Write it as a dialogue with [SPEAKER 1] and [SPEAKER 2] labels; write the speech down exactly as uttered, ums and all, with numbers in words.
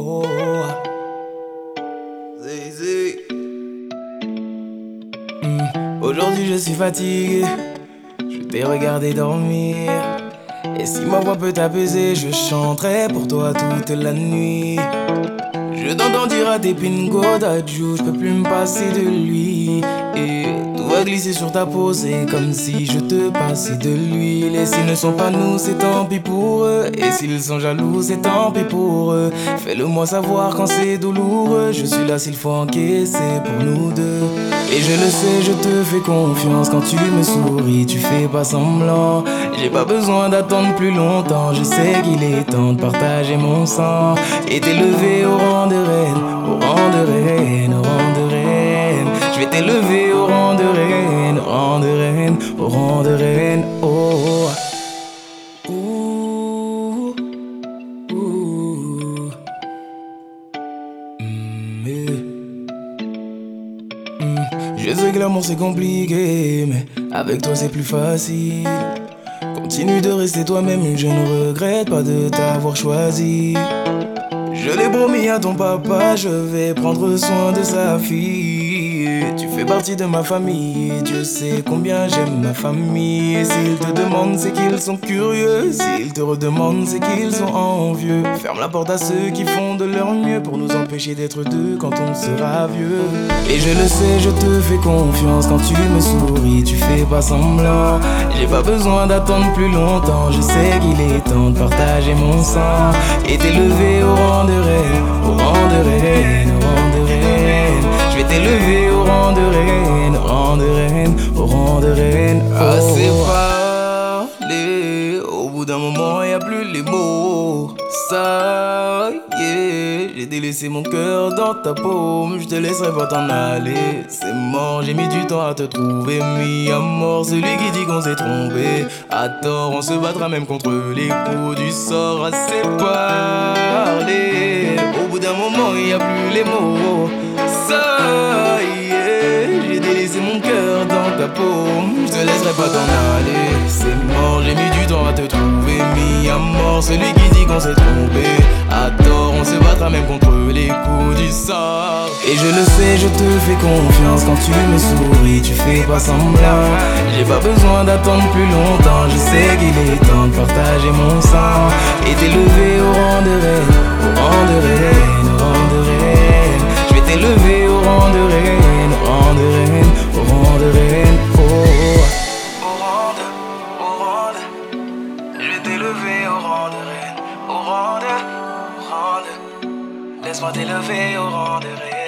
[SPEAKER 1] oh, oh. Zé, Hmm. Aujourd'hui je suis fatigué, je t'ai regardé dormir. Et si ma voix peut t'apaiser, je chanterai pour toi toute la nuit. Je t'entends dire à tes pingos d'adjou, je peux plus me passer de lui. Et tout va glisser sur ta peau, c'est comme si je te passais de l'huile. Et s'ils ne sont pas nous, c'est tant pis pour eux. Et s'ils sont jaloux, c'est tant pis pour eux. Fais-le moi savoir quand c'est douloureux. Je suis là s'il faut encaisser pour nous deux. Et je le sais, je te fais confiance. Quand tu me souris, tu fais pas semblant. J'ai pas besoin d'attendre plus longtemps. Je sais qu'il est temps de partager mon sang et t'élever au rang de reine, au rang de reine, au rang de reine. Je vais t'élever au rang de reine, au rang de reine, au rang de reine. Oh, ouh, ouh. Mm, yeah. Mm. Je sais que l'amour c'est compliqué, mais avec toi c'est plus facile. Continue de rester toi-même, je ne regrette pas de t'avoir choisi. Je l'ai promis à ton papa, je vais prendre soin de sa fille. Tu fais partie de ma famille, Dieu sait combien j'aime ma famille. Et s'ils te demandent, c'est qu'ils sont curieux. S'ils te redemandent, c'est qu'ils sont envieux. Ferme la porte à ceux qui font de leur mieux pour nous empêcher d'être deux quand on sera vieux. Et je le sais, je te fais confiance. Quand tu me souris, tu fais pas semblant. J'ai pas besoin d'attendre plus longtemps. Je sais qu'il est temps de partager mon sang et t'élever au rang de reine, au rang de reine, au rang de reine. Je vais t'élever au rang de reine, au rang de reine, au rang de reine. Assez parlé, au bout d'un moment y a plus les mots. Ça y est, j'ai délaissé mon cœur dans ta paume. Je te laisserai pas t'en aller, c'est mort. J'ai mis du temps à te trouver, mis à mort celui qui dit qu'on s'est trompé. À tort, on se battra même contre les coups du sort. Assez parlé, au bout d'un moment y a plus les mots. Ça y est, j'ai délaissé mon cœur dans ta paume. Je te laisserai pas t'en aller, c'est mort. J'ai mis du temps à te trouver, mis à mort celui qui dit qu'on s'est trompé. À tort, on se battra même contre les coups du sort. Et je le sais, je te fais confiance. Quand tu me souris, tu fais pas semblant. J'ai pas besoin d'attendre plus longtemps. Je sais qu'il est temps de partager mon sang et t'élever au rang de reine, au rang de reine, au rang de reine. Je vais t'élever au rang de reine, au rang de reine, au rang de reine. Oh, au rang de, au rang de. Je vais t'élever au rang de reine, au rang de, au rang de. Laisse-moi t'élever au rang de reine.